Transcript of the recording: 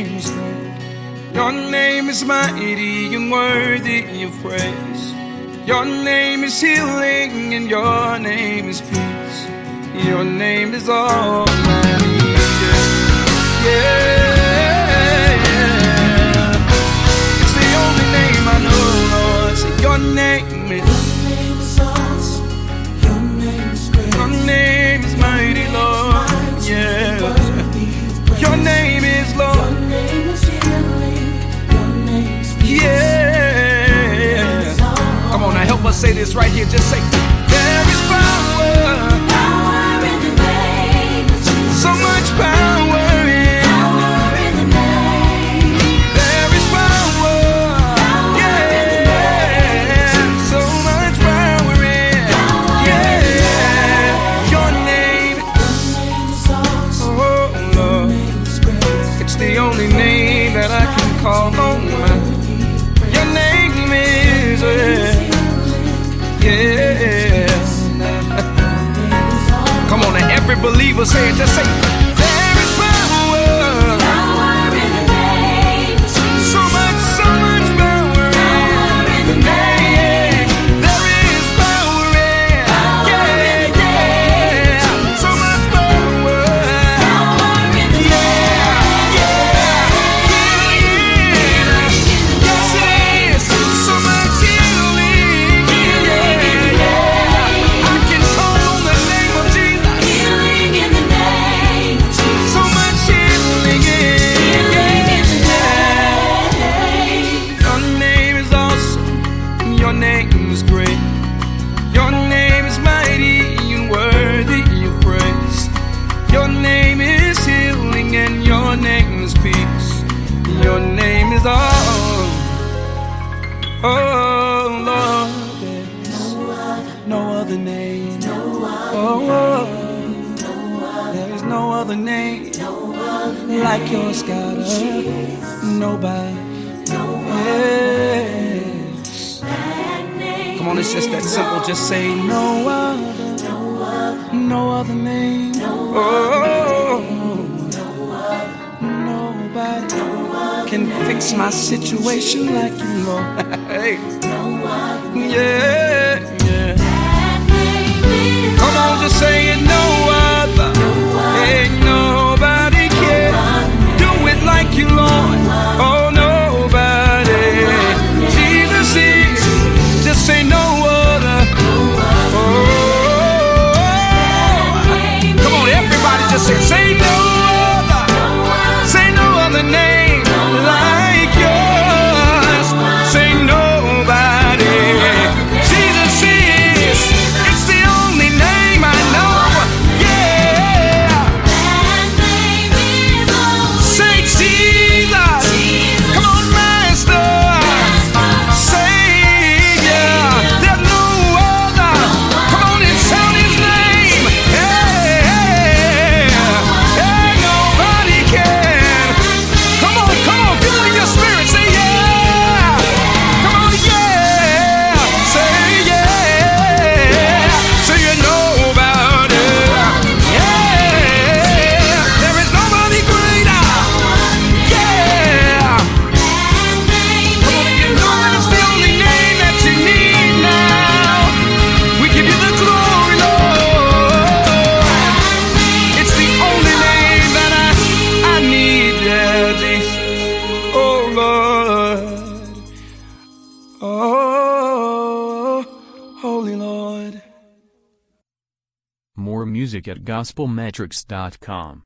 name is great. Your name is mighty and worthy of praise. Your name is healing and your name is peace. Your name is all I need. Yeah. It's the only name I know, Lord. So your name is awesome. Your name is great. Your name is mighty, Lord. Yeah. Your name is Lord. Your name is healing. Your name is peace. Yeah. Come on, now help us say this right here. Just say, there is power. Power in the name of Jesus. So much power in the name. There is power. Yeah. In the name. So much power in. Yeah. Your name. Is awesome. Oh Lord. It's the only name that I can call on. Your name is. Yeah. Come on, and every believer say it. Just say, there is power. Power in the name of Jesus. So much power in the name. There is power in. Yeah. So much power. Power in the name. Healing. Yes, it is. So much healing. I can call on the name of Jesus. Healing in the name of Jesus. So much healing in. Your name is awesome. Your name is great. Your name is mighty and worthy of praise. Your name is healing and your name is peace. Your name is all. Oh Lord, there's no other name. Oh, there is no other name like yours, God. Nobody. Yes. Come on, it's just that simple. Just say no other name. Oh, nobody can fix my situation like you, Lord. Hey. Yeah. Come on, just say it. No other. Ain't nobody can do it like you, Lord. Oh, nobody. Jesus is. Just say no other. Oh. Come on, everybody, just say no other. Say no other name like yours. Say nobody. Jesus is. It's the only name I know. Yeah. Say Jesus. Come on, Master. Savior. There's no other. Come on and shout his name. Hey, nobody can. Come on, feel it in your spirit. Say yeah. Come on, yeah. Say yeah. Say you know about it. Yeah. There is nobody greater. Yeah. Come on, you know that it's the only name that you need now. We give you the glory, Lord. It's the only name that I need, yeah, Jesus. Oh, Lord. Oh, Holy Lord. More music at gospelmetrics.com.